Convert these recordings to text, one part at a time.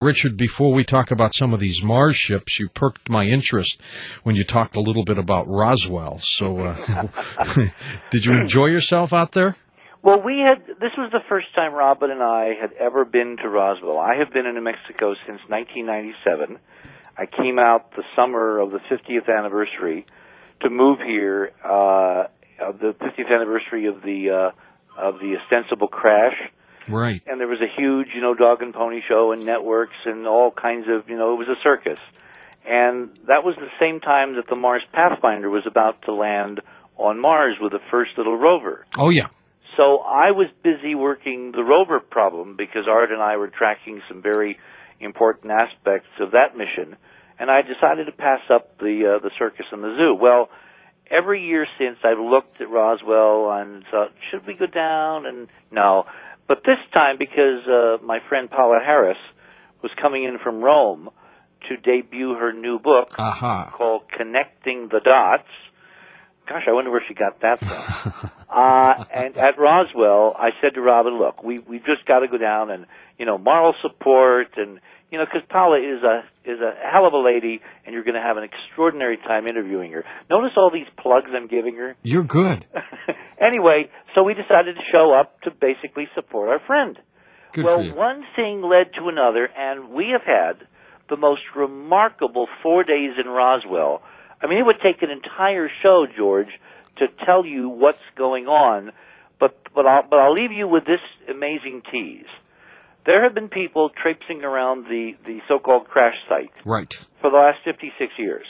Richard, before we talk about some of these Mars ships, you perked my interest when you talked a little bit about Roswell. So, did you enjoy yourself out there? Well, this was the first time Robin and I had ever been to Roswell. I have been in New Mexico since 1997. I came out the summer of the 50th anniversary to move here, the 50th anniversary of the ostensible crash. Right. And there was a huge, dog and pony show and networks and all kinds of, it was a circus. And that was the same time that the Mars Pathfinder was about to land on Mars with the first little rover. Oh, yeah. So I was busy working the rover problem because Art and I were tracking some very important aspects of that mission. And I decided to pass up the circus and the zoo. Well, every year since, I've looked at Roswell and thought, should we go down? And no. But this time, because my friend Paula Harris was coming in from Rome to debut her new book called Connecting the Dots. Gosh, I wonder where she got that from. And at Roswell, I said to Robin, look, we've just got to go down and, moral support and, because Paula is a hell of a lady, and you're going to have an extraordinary time interviewing her. Notice all these plugs I'm giving her? You're good. Anyway, so we decided to show up to basically support our friend. Good well, for you. One thing led to another, and we have had the most remarkable 4 days in Roswell. I mean, it would take an entire show, George, to tell you what's going on, but I'll leave you with this amazing tease. There have been people traipsing around the so-called crash site right. for the last 56 years.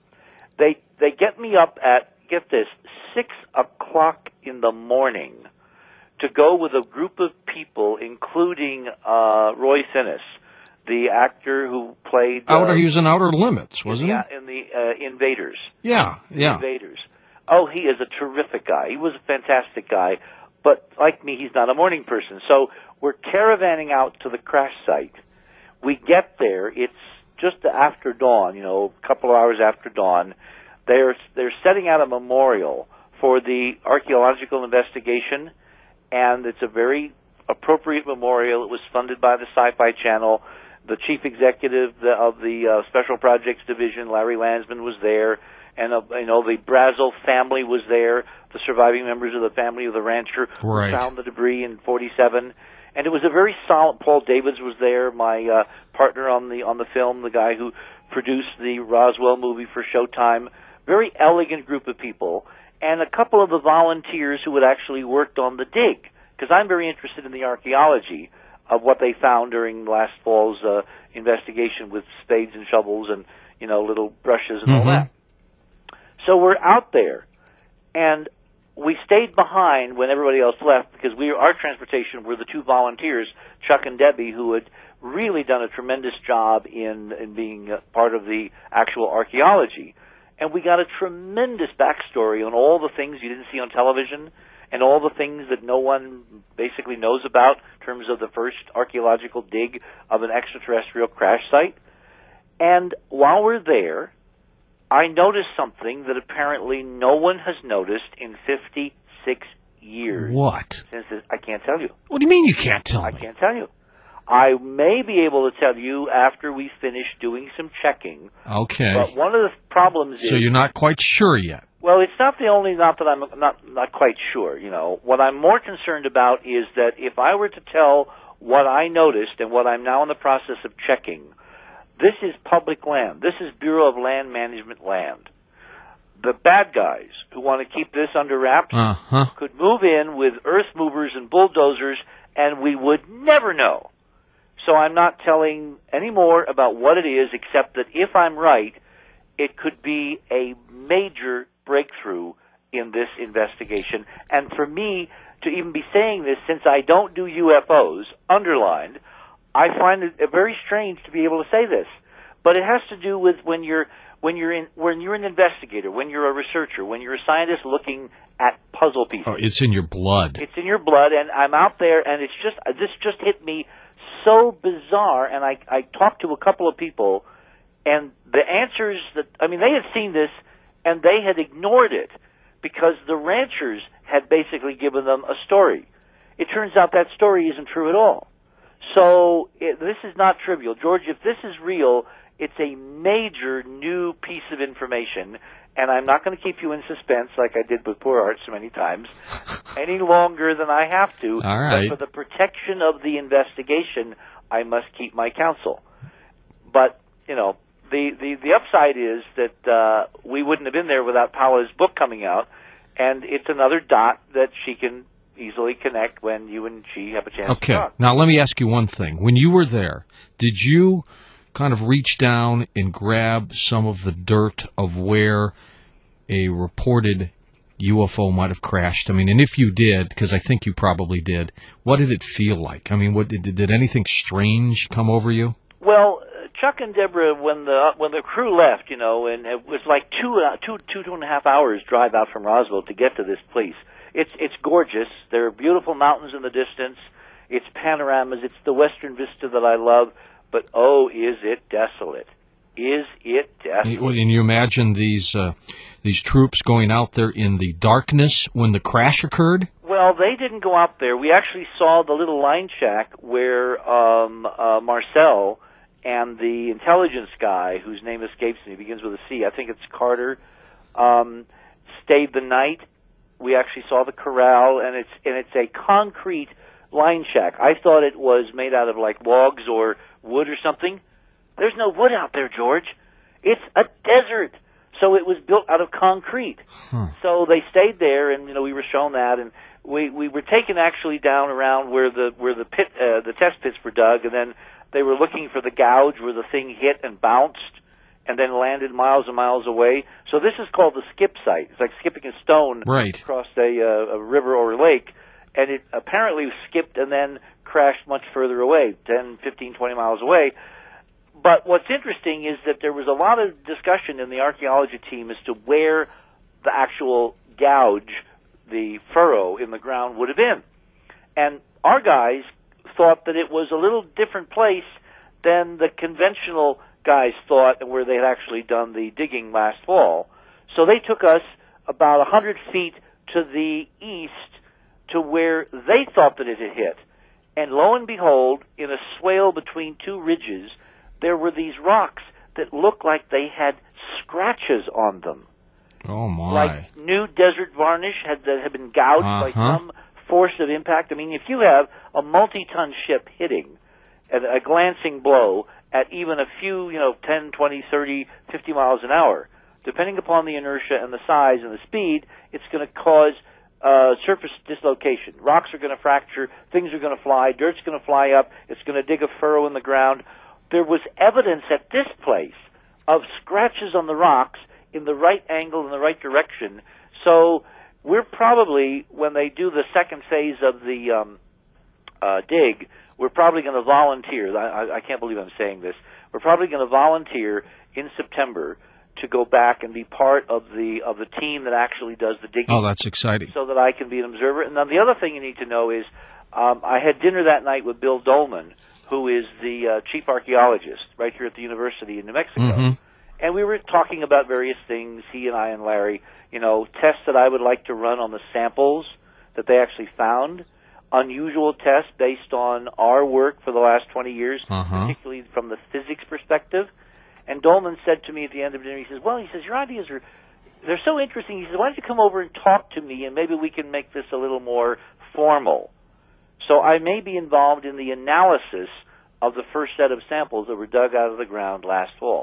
They get me up at, get this, 6 o'clock in the morning to go with a group of people, including Roy Sinnis, the actor who played... He was in Outer Limits, wasn't he? In the Invaders. Yeah. Invaders. Oh, he is a terrific guy. He was a fantastic guy, but like me, he's not a morning person. So we're caravanning out to the crash site. We get there. It's just after dawn, a couple of hours after dawn. They're setting out a memorial for the archaeological investigation, and it's a very appropriate memorial. It was funded by the Sci-Fi Channel. The chief executive of the Special Projects Division, Larry Landsman, was there, and the Brazel family was there. The surviving members of the family of the rancher who found the debris in '47, and it was a very solid. Paul Davids was there, my partner on the film, the guy who produced the Roswell movie for Showtime. Very elegant group of people, and a couple of the volunteers who had actually worked on the dig, because I'm very interested in the archaeology of what they found during last fall's investigation with spades and shovels and, little brushes and all that. So we're out there, and we stayed behind when everybody else left because our transportation were the two volunteers, Chuck and Debbie, who had really done a tremendous job in being part of the actual archaeology. And we got a tremendous backstory on all the things you didn't see on television and all the things that no one basically knows about in terms of the first archaeological dig of an extraterrestrial crash site. And while we're there, I noticed something that apparently no one has noticed in 56 years. What? I can't tell you. What do you mean you can't tell me? I can't tell you. I may be able to tell you after we finish doing some checking. Okay. But one of the problems is... So you're not quite sure yet? Well, it's not that I'm not quite sure, What I'm more concerned about is that if I were to tell what I noticed and what I'm now in the process of checking, this is public land. This is Bureau of Land Management land. The bad guys who want to keep this under wraps could move in with earth movers and bulldozers, and we would never know. So I'm not telling any more about what it is, except that if I'm right, it could be a major breakthrough in this investigation. And for me to even be saying this, since I don't do UFOs, underlined, I find it very strange to be able to say this. But it has to do with when you're an investigator, when you're a researcher, when you're a scientist looking at puzzle pieces. Oh, it's in your blood. It's in your blood, and I'm out there, and this just hit me so bizarre. And I talked to a couple of people, and the answers they had seen this, and they had ignored it because the ranchers had basically given them a story. It turns out that story isn't true at all. So this is not trivial. George, if this is real, it's a major new piece of information, and I'm not going to keep you in suspense like I did with Poor Art so many times, any longer than I have to. All right. But for the protection of the investigation, I must keep my counsel. But, you know, the upside is that we wouldn't have been there without Paula's book coming out, and it's another dot that she can easily connect when you and she have a chance to talk. Now let me ask you one thing. When you were there, did you kind of reach down and grab some of the dirt of where a reported UFO might have crashed? I mean, and if you did, because I think you probably did, what did it feel like? I mean, what did anything strange come over you? Well, Chuck and Deborah, when the crew left, you know, and it was like two and a half hours drive out from Roswell to get to this place. It's gorgeous. There are beautiful mountains in the distance. It's panoramas. It's the western vista that I love. But oh, is it desolate? Is it desolate? And you imagine these troops going out there in the darkness when the crash occurred? Well, they didn't go out there. We actually saw the little line shack where Marcel and the intelligence guy, whose name escapes me, begins with a C, I think it's Carter, stayed the night. We actually saw the corral, and it's a concrete line shack. I thought it was made out of like logs or wood or something. There's no wood out there, George. It's a desert. So it was built out of concrete. So they stayed there, and you know we were shown that, and we were taken actually down around where the test pits were dug, and then they were looking for the gouge where the thing hit and bounced and then landed miles and miles away. So this is called the skip site. It's like skipping a stone across a river or a lake, and it apparently skipped and then crashed much further away, 10, 15, 20 miles away. But what's interesting is that there was a lot of discussion in the archaeology team as to where the actual gouge, the furrow in the ground, would have been. And our guys thought that it was a little different place than the conventional guys thought and where they had actually done the digging last fall. So they took us about 100 feet to the east to where they thought that it had hit. And lo and behold, in a swale between two ridges, there were these rocks that looked like they had scratches on them. Oh, my. Like new desert varnish that had been gouged by some force of impact. I mean, if you have a multi-ton ship hitting at a glancing blow at even a few, 10, 20, 30, 50 miles an hour, depending upon the inertia and the size and the speed, it's going to cause surface dislocation. Rocks are going to fracture, things are going to fly, dirt's going to fly up, it's going to dig a furrow in the ground. There was evidence at this place of scratches on the rocks in the right angle, in the right direction. So we're probably, when they do the second phase of the dig, we're probably going to volunteer. I can't believe I'm saying this. We're probably going to volunteer in September to go back and be part of the team that actually does the digging. Oh, that's exciting. So that I can be an observer. And then the other thing you need to know is I had dinner that night with Bill Dolman, who is the chief archaeologist right here at the university in New Mexico. Mm-hmm. And we were talking about various things, he and I and Larry, tests that I would like to run on the samples that they actually found, unusual tests based on our work for the last 20 years, particularly from the physics perspective. And Dolman said to me at the end of dinner, he says, your ideas they're so interesting. He says, why don't you come over and talk to me, and maybe we can make this a little more formal. So I may be involved in the analysis of the first set of samples that were dug out of the ground last fall.